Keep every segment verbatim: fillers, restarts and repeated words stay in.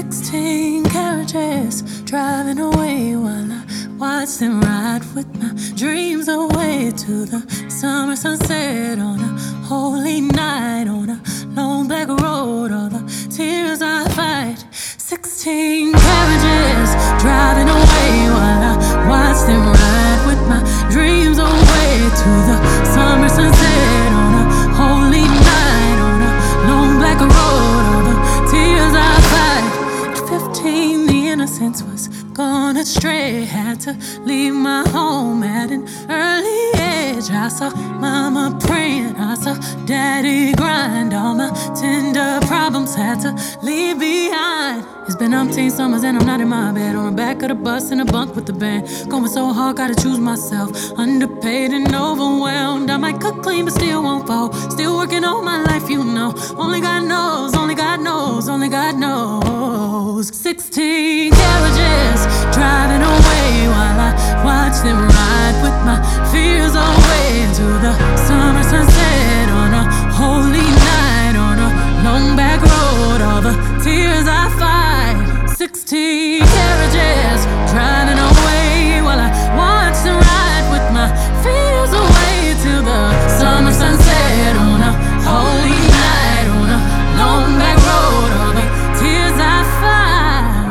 Sixteen carriages driving away while I watch them ride with my dreams away to the summer sunset on a holy night on a long black road. All the tears I fight. Sixteen carriages driving away while I watch them ride with my dreams away to the summer sunset on a holy night on a long black road. All the tears I fight. At fifteen, the innocence was gone astray. Had to leave my home at an early age. I saw mama praying, I saw daddy grind. All my tender problems had to leave behind. It's been umpteen summers and I'm not in my bed, on the back of the bus in a bunk with the band. Going so hard, gotta choose myself. Underpaid and overwhelmed. I might cook clean but still won't fall. Still working all my life, you know. Only God knows, only God knows, only God knows. Sixteen carriages driving away while I watch them ride with my fears away to the summer sunset on a holy night on a long back road. All the tears I fight. Sixteen carriages driving away while I watch them ride with my fears away to the summer sunset on a holy night on a long back road. All the tears I fight.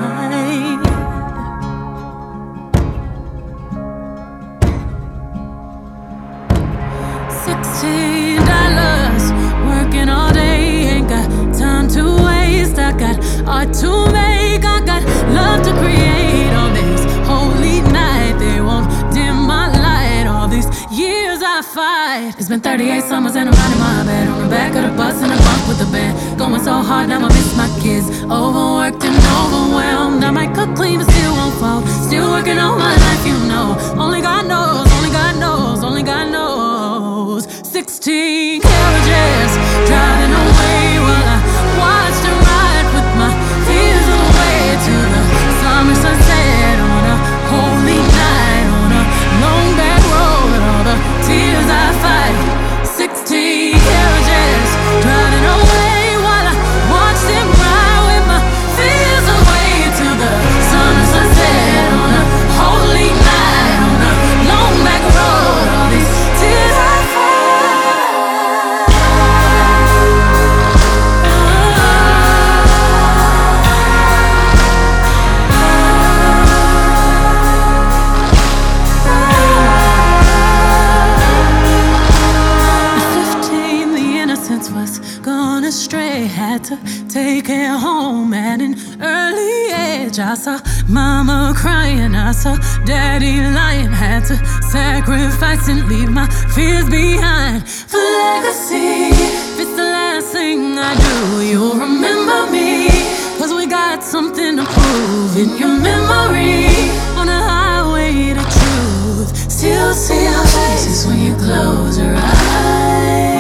Sixteen dollars working all day, ain't got time to waste. I got art to make, I got love to create. On this holy night, they won't dim my light. All these years I fight. It's been thirty-eight summers and I'm not in my bed, on the back of the bus in a bunk with the band. Going so hard, now I miss my kids. Overworked and overwhelmed. I might cook clean but still won't fall. Still working all my life, you know. Only God knows, only God knows, only God knows. Sixteen carriages driving away while I watch them ride with my fears away to the summer sunset on a holy night on a long back road. All the tears I fight. Sixteen carriages driving away while I watch them ride with my fears away to the summer sunset on a holy night on a long back road. All these tears I fight. Was gone astray, had to take it home at an early age. I saw mama crying, I saw daddy lying. Had to sacrifice and leave my fears behind for legacy. If it's the last thing I do, you'll remember me, cause we got something to prove in your memory. On a highway to truth, still see our faces when you close your eyes.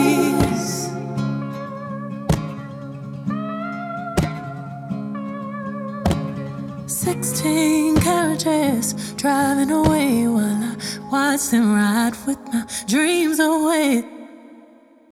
Sixteen carriages driving away while I watch them ride with my dreams away.